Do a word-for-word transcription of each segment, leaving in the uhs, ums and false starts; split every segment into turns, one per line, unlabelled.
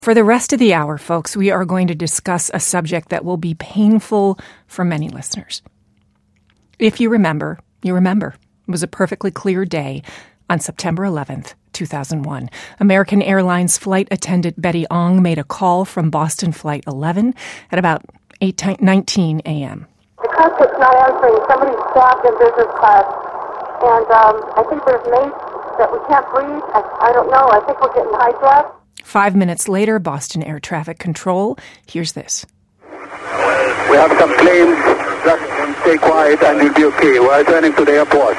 For the rest of the hour, folks, we are going to discuss a subject that will be painful for many listeners. If you remember, you remember. It was a perfectly clear day on September eleventh, two thousand one. American Airlines flight attendant Betty Ong made a call from Boston Flight eleven at about eight nineteen a.m.
The cockpit's not answering. Somebody's stabbed in business class. And um, I think there's mates that we can't breathe. I, I don't know. I think we're getting hijacked.
Five minutes later, Boston Air Traffic Control. Here's this.
We have some planes. Just stay quiet and you'll be okay. We're returning to the airport.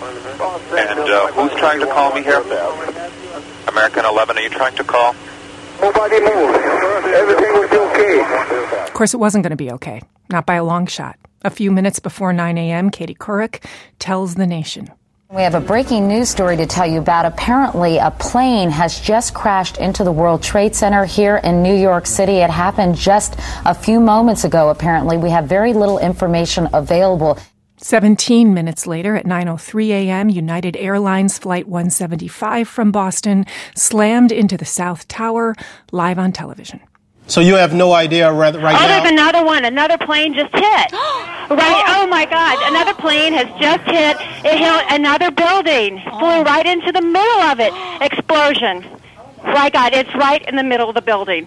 And uh, who's trying to call me here? American eleven, are you trying to call?
Nobody move. Everything will be okay.
Of course, it wasn't going to be okay. Not by a long shot. A few minutes before nine a.m., Katie Couric tells the nation.
We have a breaking news story to tell you about. Apparently, a plane has just crashed into the World Trade Center here in New York City. It happened just a few moments ago, apparently. We have very little information available.
Seventeen minutes later, at nine oh three a.m., United Airlines Flight one seventy-five from Boston slammed into the South Tower, live on television.
So you have no idea right, right
oh,
now?
There's another one. Another plane just hit. Right. Oh, my God. Another plane has just hit. It hit another building. Flew right into the middle of it. Explosion. My God, it's right in the middle of the building.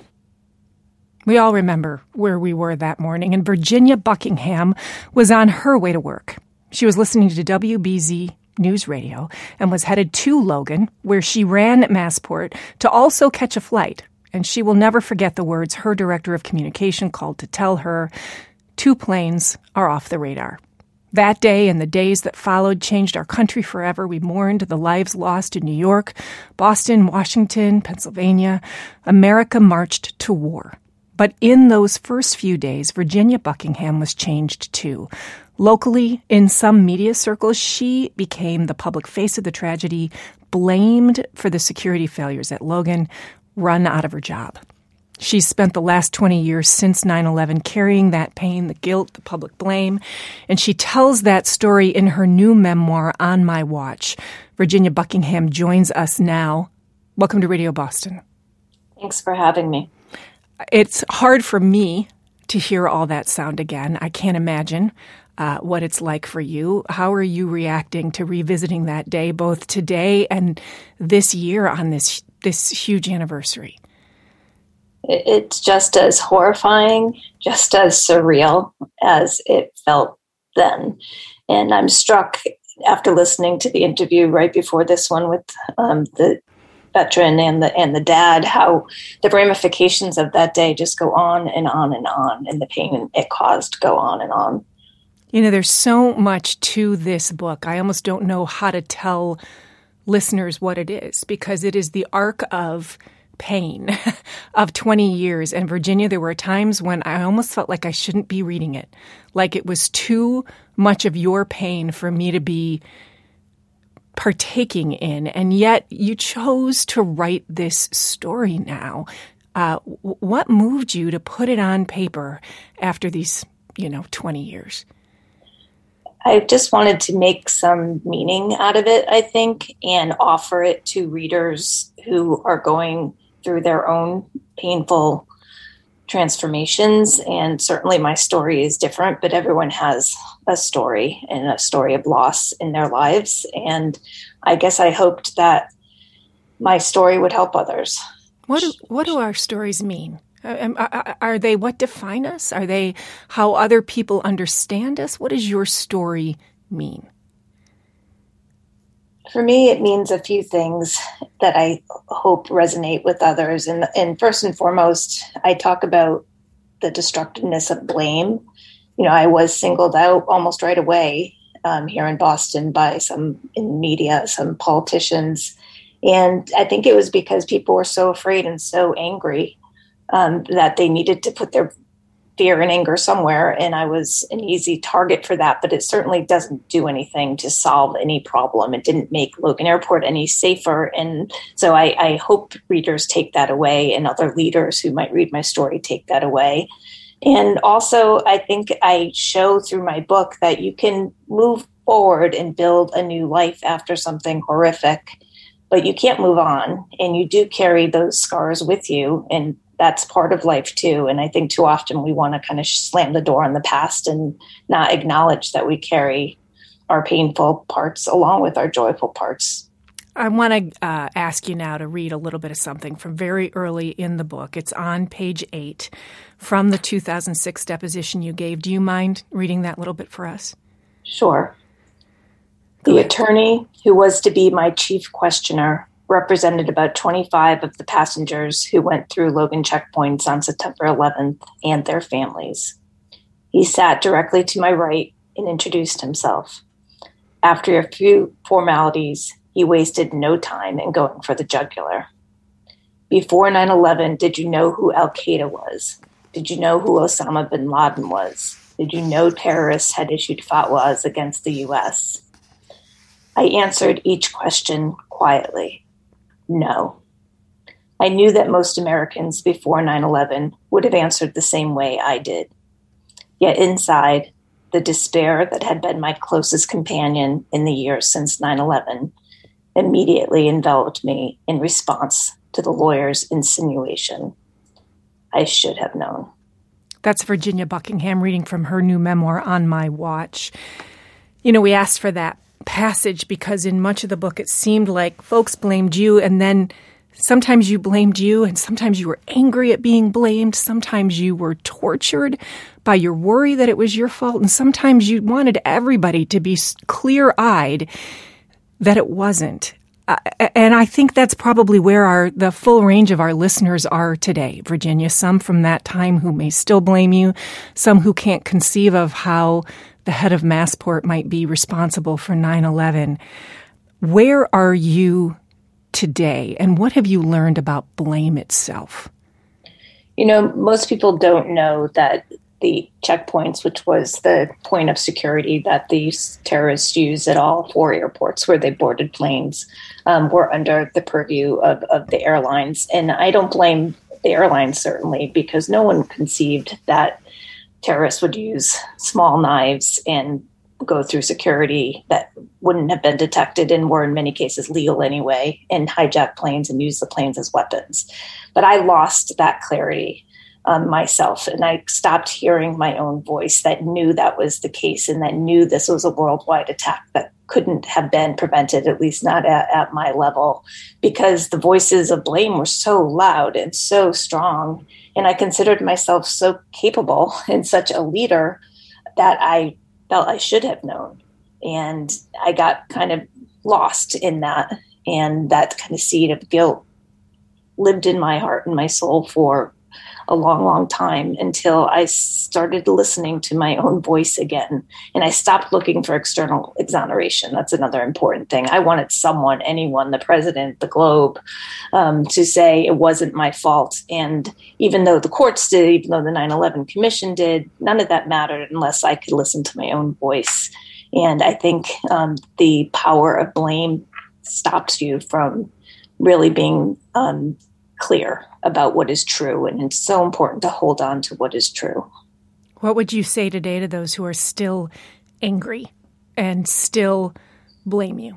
We all remember where we were that morning, and Virginia Buckingham was on her way to work. She was listening to W B Z News Radio and was headed to Logan, where she ran Massport to also catch a flight. And she will never forget the words her director of communication called to tell her, two planes are off the radar. That day and the days that followed changed our country forever. We mourned the lives lost in New York, Boston, Washington, Pennsylvania. America marched to war. But in those first few days, Virginia Buckingham was changed too. Locally, in some media circles, she became the public face of the tragedy, blamed for the security failures at Logan, run out of her job. She's spent the last twenty years since nine eleven carrying that pain, the guilt, the public blame, and she tells that story in her new memoir, On My Watch. Virginia Buckingham joins us now. Welcome to Radio Boston.
Thanks for having me.
It's hard for me to hear all that sound again. I can't imagine uh, what it's like for you. How are you reacting to revisiting that day, both today and this year on this this huge anniversary?
It's just as horrifying, just as surreal as it felt then. And I'm struck after listening to the interview right before this one with um, the veteran and the and the dad, how the ramifications of that day just go on and on and on, and the pain it caused go on and on.
You know, there's so much to this book. I almost don't know how to tell listeners what it is, because it is the arc of pain of twenty years. And Virginia, there were times when I almost felt like I shouldn't be reading it, like it was too much of your pain for me to be partaking in. And yet you chose to write this story now. Uh, what moved you to put it on paper after these, you know, twenty years?
I just wanted to make some meaning out of it, I think, and offer it to readers who are going through their own painful transformations. And certainly my story is different, but everyone has a story and a story of loss in their lives. And I guess I hoped that my story would help others.
What do, what do our stories mean? Are they what define us? Are they how other people understand us? What does your story mean?
For me, it means a few things that I hope resonate with others. And, and first and foremost, I talk about the destructiveness of blame. You know, I was singled out almost right away um, here in Boston by some in media, some politicians. And I think it was because people were so afraid and so angry Um, that they needed to put their fear and anger somewhere. And I was an easy target for that, but it certainly doesn't do anything to solve any problem. It didn't make Logan Airport any safer. And so I, I hope readers take that away, and other leaders who might read my story take that away. And also, I think I show through my book that you can move forward and build a new life after something horrific. but you can't move on, and you do carry those scars with you, and that's part of life too. And I think too often we want to kind of slam the door on the past and not acknowledge that we carry our painful parts along with our joyful parts.
I want to uh, ask you now to read a little bit of something from very early in the book. It's on page eight from the two thousand six deposition you gave. Do you mind reading that little bit for us?
Sure. The attorney who was to be my chief questioner represented about twenty-five of the passengers who went through Logan checkpoints on September eleventh and their families. He sat directly to my right and introduced himself. After a few formalities, he wasted no time in going for the jugular. Before nine eleven, did you know who Al-Qaeda was? Did you know who Osama bin Laden was? Did you know terrorists had issued fatwas against the U S? I answered each question quietly. No. I knew that most Americans before nine eleven would have answered the same way I did. Yet inside, the despair that had been my closest companion in the years since nine eleven immediately enveloped me in response to the lawyer's insinuation. I should have known.
That's Virginia Buckingham reading from her new memoir, On My Watch. You know, we asked for that passage because in much of the book it seemed like folks blamed you, and then sometimes you blamed you, and sometimes you were angry at being blamed. Sometimes you were tortured by your worry that it was your fault, and sometimes you wanted everybody to be clear-eyed that it wasn't. Uh, and I think that's probably where our the full range of our listeners are today, Virginia. Some from that time who may still blame you, some who can't conceive of how the head of Massport might be responsible for nine eleven. Where are you today, and what have you learned about blame itself?
You know, most people don't know that the checkpoints, which was the point of security that these terrorists used at all four airports where they boarded planes, um, were under the purview of, of the airlines. And I don't blame the airlines, certainly, because no one conceived that terrorists would use small knives and go through security that wouldn't have been detected and were in many cases legal anyway, and hijack planes and use the planes as weapons. But I lost that clarity um, myself, and I stopped hearing my own voice that knew that was the case and that knew this was a worldwide attack that couldn't have been prevented, at least not at, at my level, because the voices of blame were so loud and so strong. And I considered myself so capable and such a leader that I felt I should have known. And I got kind of lost in that. And that kind of seed of guilt lived in my heart and my soul for a long, long time until I started listening to my own voice again. And I stopped looking for external exoneration. That's another important thing. I wanted someone, anyone, the president, the globe, um, to say it wasn't my fault. And even though the courts did, even though the nine eleven Commission did, none of that mattered unless I could listen to my own voice. And I think um, the power of blame stops you from really being um, clear about what is true. And it's so important to hold on to what is true.
What would you say today to those who are still angry and still blame you?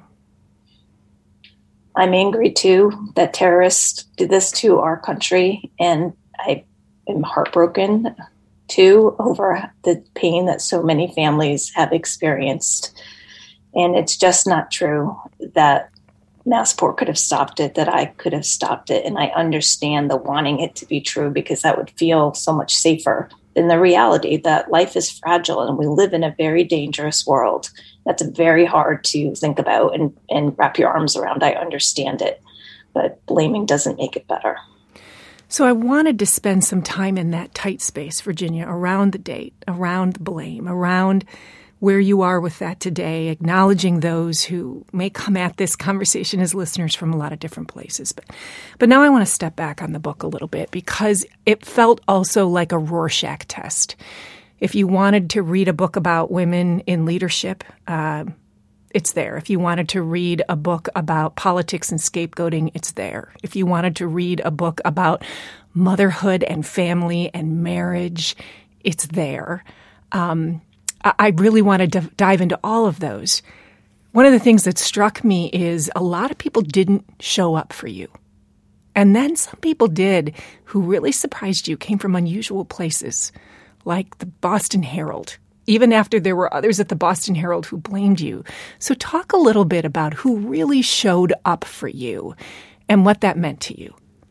I'm angry too that terrorists did this to our country. And I am heartbroken too over the pain that so many families have experienced. And it's just not true that Massport could have stopped it, that I could have stopped it. And I understand the wanting it to be true because that would feel so much safer than the reality that life is fragile and we live in a very dangerous world. That's very hard to think about and, and wrap your arms around. I understand it, but blaming doesn't make it better.
So I wanted to spend some time in that tight space, Virginia, around the date, around the blame, around where you are with that today, acknowledging those who may come at this conversation as listeners from a lot of different places. But but now I want to step back on the book a little bit because it felt also like a Rorschach test. If you wanted to read a book about women in leadership, uh, it's there. If you wanted to read a book about politics and scapegoating, it's there. If you wanted to read a book about motherhood and family and marriage, it's there. Um I really want to d- dive into all of those. One of the things that struck me is a lot of people didn't show up for you. And then some people did who really surprised you, came from unusual places, like the Boston Herald, even after there were others at the Boston Herald who blamed you. So talk a little bit about who really showed up for you and what that meant to you.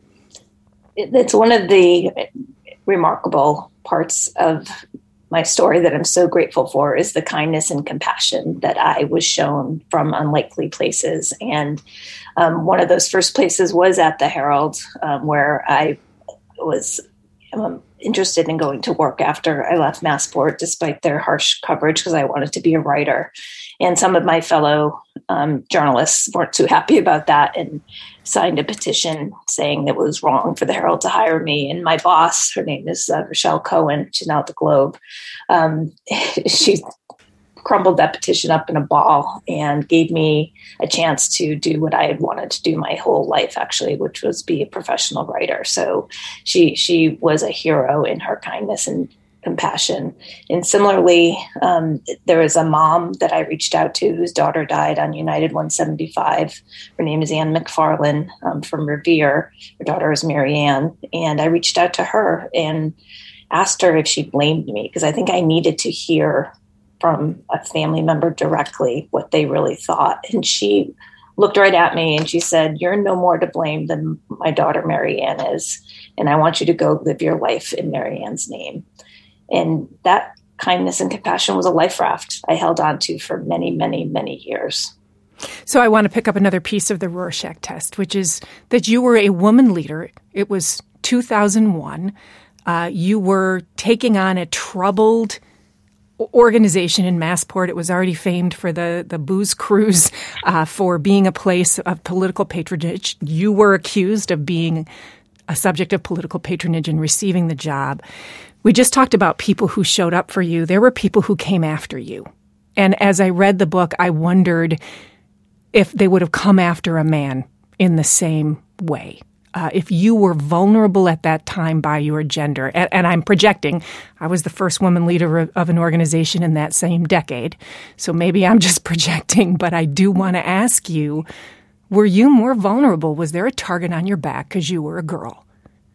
It's one of the remarkable parts of my story that I'm so grateful for is the kindness and compassion that I was shown from unlikely places. And um, one of those first places was at the Herald, um, where I was um, interested in going to work after I left Massport, despite their harsh coverage, because I wanted to be a writer. And some of my fellow um, journalists weren't too happy about that and signed a petition saying that it was wrong for the Herald to hire me. And my boss, her name is uh, Rochelle Cohen, she's now at the Globe, um, she crumbled that petition up in a ball and gave me a chance to do what I had wanted to do my whole life, actually, which was be a professional writer. So she she was a hero in her kindness and compassion. And similarly, um, there was a mom that I reached out to whose daughter died on United one seventy-five. Her name is Ann McFarlane um, from Revere. Her daughter is Mary Ann. And I reached out to her and asked her if she blamed me, because I think I needed to hear from a family member directly what they really thought. And she looked right at me and she said, "You're no more to blame than my daughter Mary Ann is. And I want you to go live your life in Mary Ann's name." And that kindness and compassion was a life raft I held on to for many, many, many years.
So I want to pick up another piece of the Rorschach test, which is that you were a woman leader. It was two thousand one. Uh, you were taking on a troubled organization in Massport. It was already famed for the, the booze cruise, uh, for being a place of political patronage. You were accused of being a subject of political patronage and receiving the job. We just talked about people who showed up for you. There were people who came after you. And as I read the book, I wondered if they would have come after a man in the same way. Uh, if you were vulnerable at that time by your gender, and, and I'm projecting, I was the first woman leader of, of an organization in that same decade, so maybe I'm just projecting, but I do want to ask you, were you more vulnerable? Was there a target on your back because you were a girl?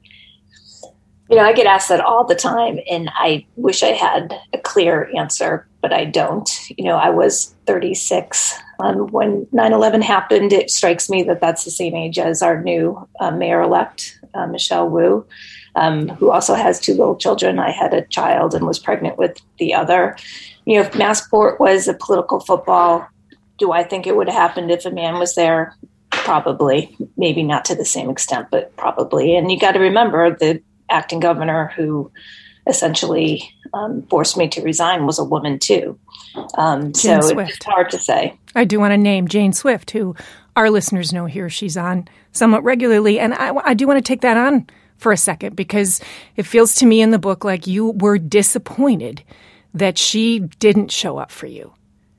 You know, I get asked that all the time, and I wish I had a clear answer, but I don't. You know, I was thirty-six um, when nine eleven happened. It strikes me that that's the same age as our new uh, mayor-elect, uh, Michelle Wu, um, who also has two little children. I had a child and was pregnant with the other. You know, if Massport was a political football, do I think it would have happened if a man was there? Probably. Maybe not to the same extent, but probably. And you got to remember the acting governor who essentially um, forced me to resign was a woman too. Um, so
Swift.
It's hard to say.
I do want to name Jane Swift, who our listeners know here. She's on somewhat regularly. And I, I do want to take that on for a second, because it feels to me in the book like you were disappointed that she didn't show up for you.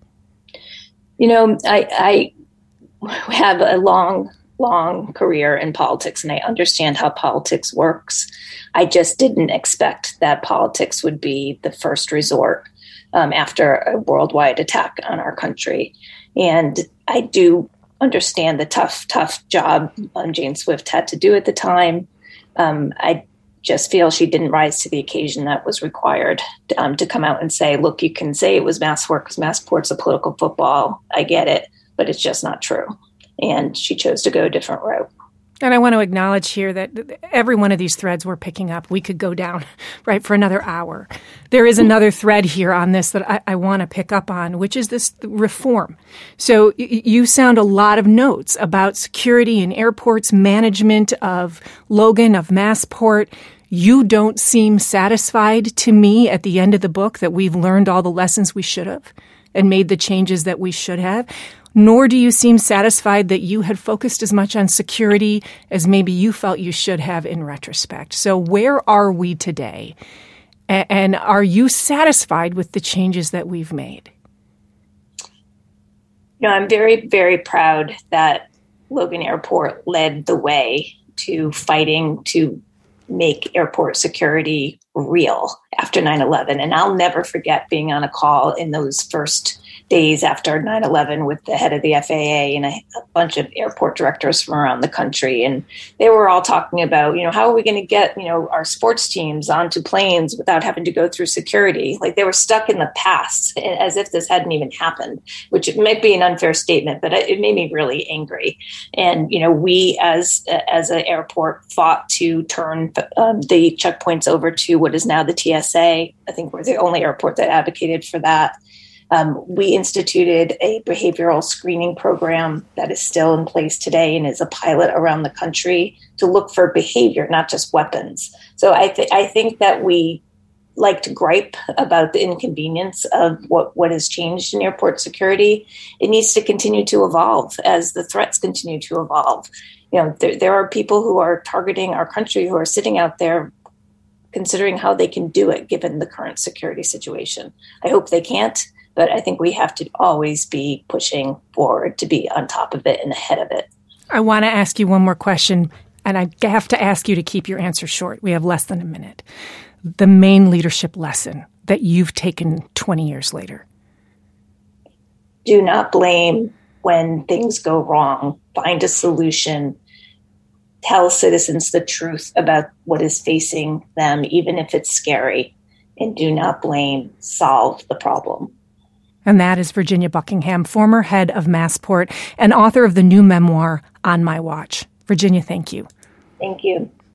You know, I, I have a long long career in politics, and I understand how politics works. I just didn't expect that politics would be the first resort um, after a worldwide attack on our country. And I do understand the tough, tough job um, Jane Swift had to do at the time. Um, I just feel she didn't rise to the occasion that was required um, to come out and say, look, you can say it was Massport because Massport's a political football. I get it, but it's just not true. And she chose to go a different route.
And I want to acknowledge here that every one of these threads we're picking up, we could go down, right, for another hour. There is another thread here on this that I, I want to pick up on, which is this reform. So y- you sound a lot of notes about security in airports, management of Logan, of Massport. You don't seem satisfied to me at the end of the book that we've learned all the lessons we should have and made the changes that we should have. Nor do you seem satisfied that you had focused as much on security as maybe you felt you should have in retrospect. So where are we today? A- and are you satisfied with the changes that we've made?
You know, I'm very, very proud that Logan Airport led the way to fighting to make airport security real, after nine eleven. And I'll never forget being on a call in those first days after nine eleven with the head of the F A A and a, a bunch of airport directors from around the country. And they were all talking about, you know, how are we going to get, you know, our sports teams onto planes without having to go through security? Like they were stuck in the past as if this hadn't even happened, which it might be an unfair statement, but it made me really angry. And, you know, we as, as an airport fought to turn um, the checkpoints over to what is now the T S A. I think we're the only airport that advocated for that. Um, we instituted a behavioral screening program that is still in place today and is a pilot around the country to look for behavior, not just weapons. So I, th- I think that we like to gripe about the inconvenience of what, what has changed in airport security. It needs to continue to evolve as the threats continue to evolve. You know, there, there are people who are targeting our country who are sitting out there considering how they can do it given the current security situation. I hope they can't. But I think we have to always be pushing forward to be on top of it and ahead of it.
I want to ask you one more question, and I have to ask you to keep your answer short. We have less than a minute. The main leadership lesson that you've taken twenty years later.
Do not blame when things go wrong. Find a solution. Tell citizens the truth about what is facing them, even if it's scary. And do not blame. Solve the problem.
And that is Virginia Buckingham, former head of Massport and author of the new memoir, On My Watch. Virginia, thank you.
Thank you.